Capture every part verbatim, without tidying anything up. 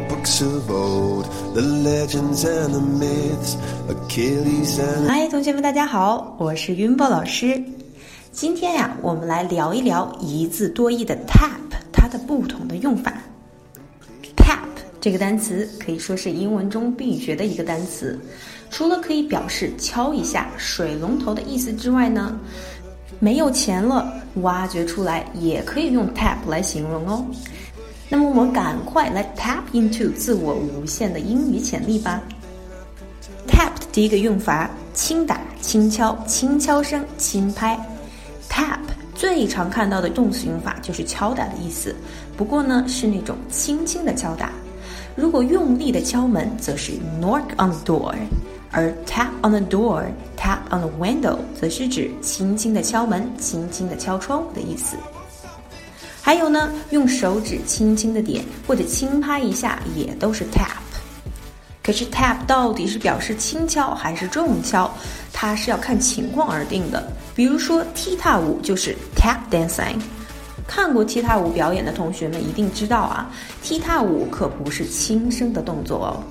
books of old, the legends and the myths, Achilles and... 嗨，同学们大家好，我是云波老师。今天呀，我们来聊一聊一字多义的 tap 它的不同的用法。 tap 这个单词可以说是英文中必学的一个单词，除了可以表示敲一下水龙头的意思之外呢，没有钱了挖掘出来也可以用 tap 来形容哦。那么我们赶快来 tap into 自我无限的英语潜力吧。 tap 的第一个用法，轻打、轻敲、轻敲声、轻拍。 tap 最常看到的动词用法就是敲打的意思，不过呢是那种轻轻的敲打。如果用力的敲门则是 knock on the door， 而 tap on the door, tap on the window 则是指轻轻的敲门、轻轻的敲窗户的意思。还有呢，用手指轻轻的点或者轻拍一下也都是 tap。 可是 tap 到底是表示轻敲还是重敲，它是要看情况而定的。比如说踢踏舞就是 tap dancing， 看过踢踏舞表演的同学们一定知道啊，踢踏舞可不是轻声的动作哦。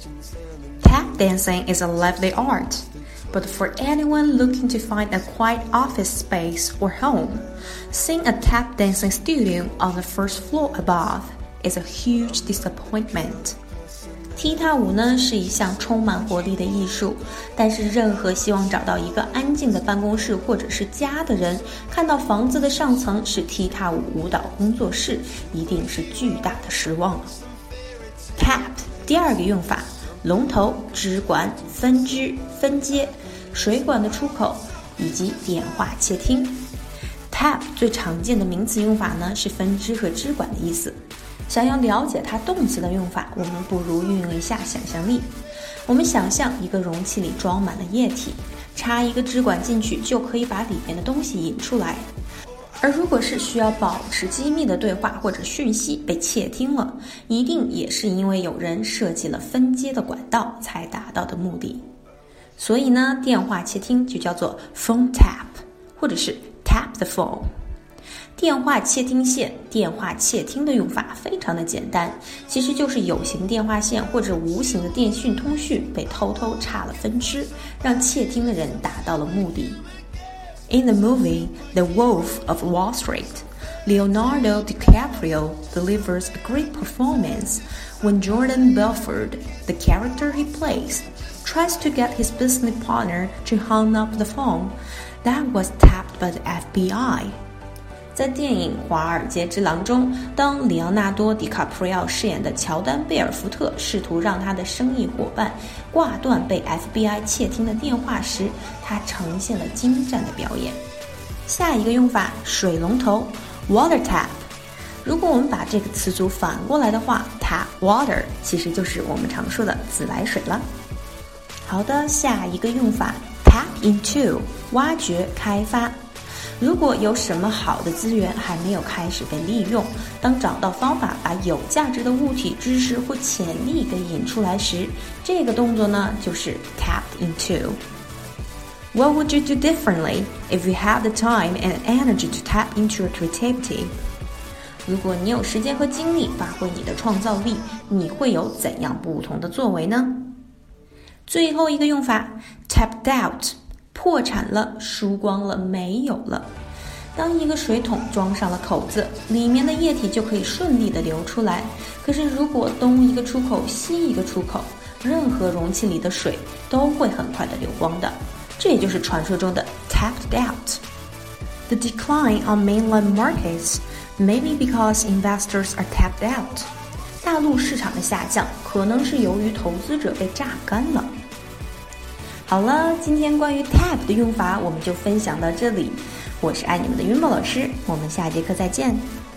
Tap dancing is a lively art, but for anyone looking to find a quiet office space or home, seeing a tap dancing studio on the first floor above is a huge disappointment. 踢踏舞呢是一项充满活力的艺术，但是任何希望找到一个安静的办公室或者是家的人，看到房子的上层是踢踏舞舞蹈工作室，一定是巨大的失望了。 Tap 第二个用法，龙头、支管、分支、分接、水管的出口以及电话窃听。 Tap 最常见的名词用法呢是分支和支管的意思。想要了解它动词的用法，我们不如运用一下想象力。我们想象一个容器里装满了液体，插一个支管进去就可以把里面的东西引出来。而如果是需要保持机密的对话或者讯息被窃听了，一定也是因为有人设计了分接的管道才达到的目的。所以呢，电话窃听就叫做 phone tap， 或者是 tap the phone。电话窃听线、电话窃听的用法非常的简单，其实就是有形电话线或者无形的电讯通讯被偷偷插了分支，让窃听的人达到了目的。In the movie The Wolf of Wall Street, Leonardo DiCaprio delivers a great performance when Jordan Belfort, the character he plays, tries to get his business partner to hang up the phone that was tapped by the F B I。在电影《华尔街之狼》中，当里奥纳多·迪卡普里奥饰演的乔丹·贝尔福特试图让他的生意伙伴挂断被 F B I 窃听的电话时，他呈现了精湛的表演。下一个用法，水龙头 water tap。 如果我们把这个词组反过来的话， tap water 其实就是我们常说的自来水了。好的，下一个用法 tap into， 挖掘开发。如果有什么好的资源还没有开始被利用，当找到方法把有价值的物体、知识或潜力给引出来时，这个动作呢就是 tapped into。 What would you do differently if you had the time and energy to tap into your creativity? 如果你有时间和精力发挥你的创造力，你会有怎样不同的作为呢？最后一个用法 tapped out，破产了，输光了，没有了。当一个水桶装上了口子，里面的液体就可以顺利的流出来。可是如果东一个出口西一个出口，任何容器里的水都会很快的流光的。这也就是传说中的 tapped out。 The decline on mainland markets may be because investors are tapped out。 大陆市场的下降可能是由于投资者被榨干了。好了，今天关于 tap 的用法我们就分享到这里。我是爱你们的云宝老师，我们下节课再见。